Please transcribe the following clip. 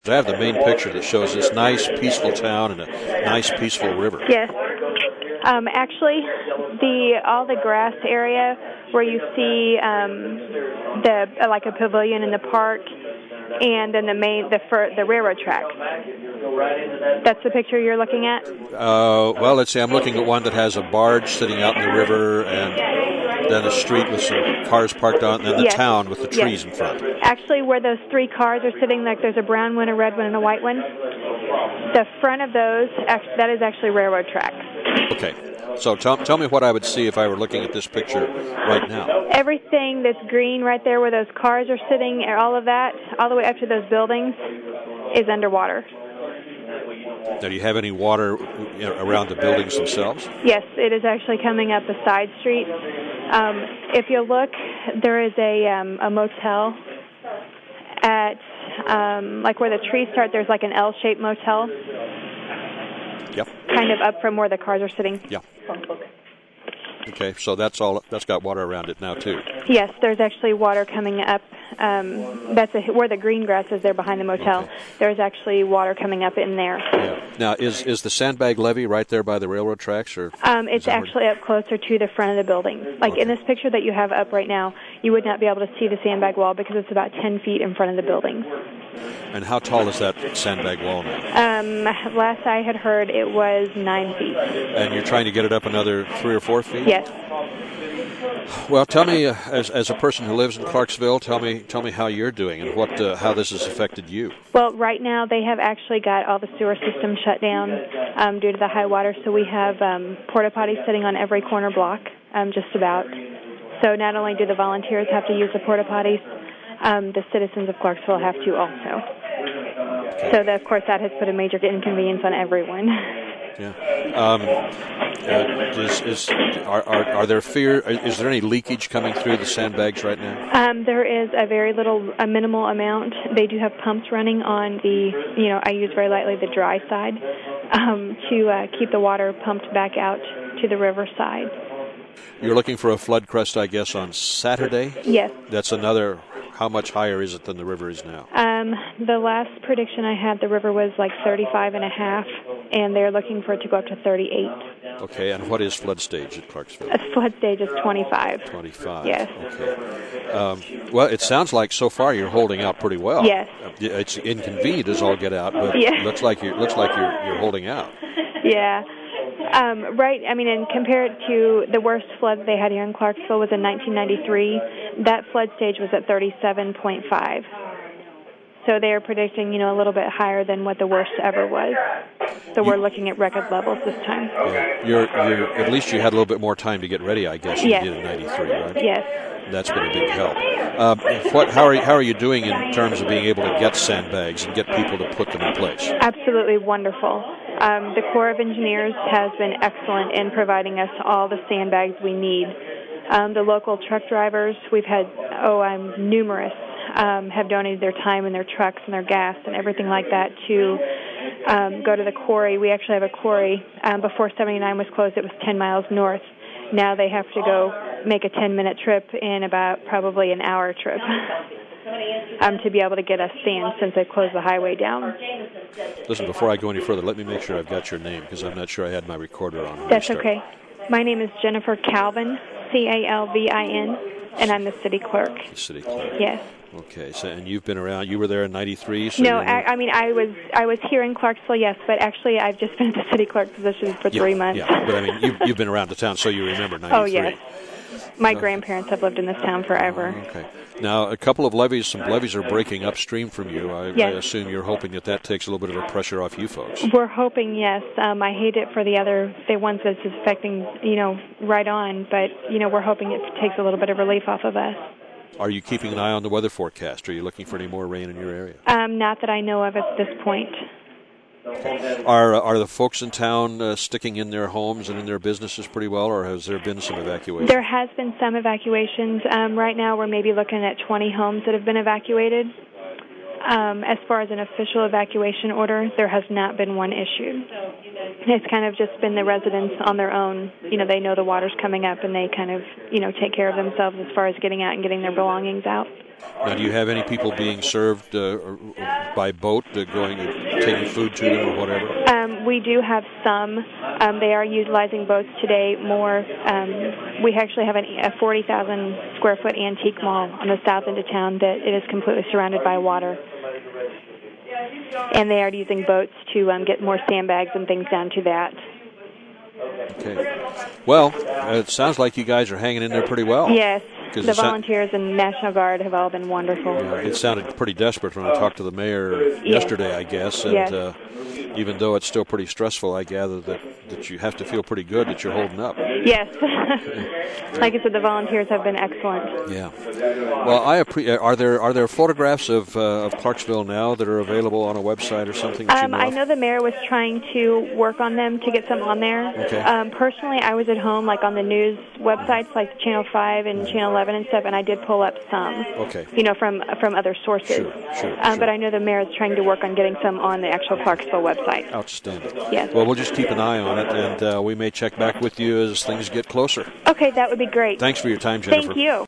I have the main picture that shows this nice, peaceful town and a nice, peaceful river. Yes. Actually, all the grass area where you see like a pavilion in the park, and then the railroad tracks. That's the picture you're looking at? Well, let's see. I'm looking at one that has a barge sitting out in the river, and then a street with some cars parked on, and then the town with the trees in front. Actually, where those three cars are sitting, like there's a brown one, a red one, and a white one. The front of those, that is actually railroad tracks. Okay. So tell me what I would see if I were looking at this picture right now. Everything that's green right there where those cars are sitting, all of that, all the way up to those buildings, is underwater. Now, do you have any water around the buildings themselves? Yes, it is actually coming up the side streets. If you look, there is a motel at, like where the trees start, there's like an L-shaped motel. Yep. Kind of up from where the cars are sitting. Yeah. Okay, so that's got water around it now too. Yes, there's actually water coming up. That's where the green grass is there behind the motel. Okay. There's actually water coming up in there. Yeah. Now, is the sandbag levee right there by the railroad tracks, or? It's actually up closer to the front of the building. Like in this picture that you have up right now, you would not be able to see the sandbag wall because it's about 10 feet in front of the building. And how tall is that sandbag wall now? Last I had heard, it was 9 feet. And you're trying to get it up another 3 or 4 feet? Yes. Well, tell me, as a person who lives in Clarksville, tell me how you're doing and how this has affected you. Well, right now they have actually got all the sewer systems shut down due to the high water, so we have porta potties sitting on every corner block, just about. So not only do the volunteers have to use the porta potties, the citizens of Clarksville have to also. So, of course, that has put a major inconvenience on everyone. Yeah. Is there any leakage coming through the sandbags right now? There is a minimal amount. They do have pumps running on I use very lightly the dry side to keep the water pumped back out to the river side. You're looking for a flood crest, I guess, on Saturday? Yes. That's another. How much higher is it than the river is now? The last prediction I had, the river was like 35.5, and they're looking for it to go up to 38. Okay, and what is flood stage at Clarksville? Flood stage is 25. 25. Yes. Okay. Well, it sounds like so far you're holding out pretty well. Yes. It's inconvenient as all get out, but it looks like you're holding out. Yeah. Right. I mean, and compared to the worst flood they had here in Clarksville was in 1993. That flood stage was at 37.5. So they are predicting, a little bit higher than what the worst ever was. So we're looking at record levels this time. Yeah. At least you had a little bit more time to get ready, I guess, than you did in 93, right? Yes. That's been a big help. How are you doing in terms of being able to get sandbags and get people to put them in place? Absolutely wonderful. The Corps of Engineers has been excellent in providing us all the sandbags we need. The local truck drivers, we've had numerous, have donated their time and their trucks and their gas and everything like that to go to the quarry. We actually have a quarry. Before 79 was closed, it was 10 miles north. Now they have to go make a 10-minute trip in about probably an hour trip to be able to get us sand since they closed the highway down. Listen, before I go any further, let me make sure I've got your name because I'm not sure I had my recorder on. That's okay. My name is Jennifer Calvin, Calvin, and I'm the city clerk. The city clerk. Yes. Okay, so and you've been around. You were there in '93. So no, I was here in Clarksville, yes, but actually I've just been at the city clerk position for 3 months. Yeah, but I mean you've been around the town, so you remember '93. Oh yes, my grandparents have lived in this town forever. Okay. Now a couple of some levees are breaking upstream from you. I assume you're hoping that takes a little bit of a pressure off you folks. We're hoping, yes. I hate it for the ones that's affecting, right on, but we're hoping it takes a little bit of relief off of us. Are you keeping an eye on the weather forecast? Are you looking for any more rain in your area? Not that I know of at this point. Okay. Are the folks in town sticking in their homes and in their businesses pretty well, or has there been some evacuations? There has been some evacuations. Right now we're maybe looking at 20 homes that have been evacuated. As far as an official evacuation order, there has not been one issued. It's kind of just been the residents on their own. They know the water's coming up, and they kind of, take care of themselves as far as getting out and getting their belongings out. Now, do you have any people being served by boat, taking food to them or whatever? We do have some. They are utilizing boats today more. We actually have a 40,000 square foot antique mall on the south end of town that it is completely surrounded by water. And they are using boats to get more sandbags and things down to that. Okay. Well, it sounds like you guys are hanging in there pretty well. Yes. The volunteers and National Guard have all been wonderful. Yeah, it sounded pretty desperate when I talked to the mayor yesterday, I guess. And even though it's still pretty stressful, I gather that you have to feel pretty good that you're holding up. Yes. Like I said, the volunteers have been excellent. Yeah. Well, are there photographs of Clarksville now that are available on a website or something? I know the mayor was trying to work on them to get some on there. Okay. Personally, I was at home, like on the news websites, like Channel 5 and Channel 11 and stuff, and I did pull up some. Okay. From other sources. Sure. But I know the mayor is trying to work on getting some on the actual Clarksville website. Outstanding. Yes. Well, we'll just keep an eye on it, and we may check back with you as things get closer. Okay, that would be great. Thanks for your time, Jennifer. Thank you.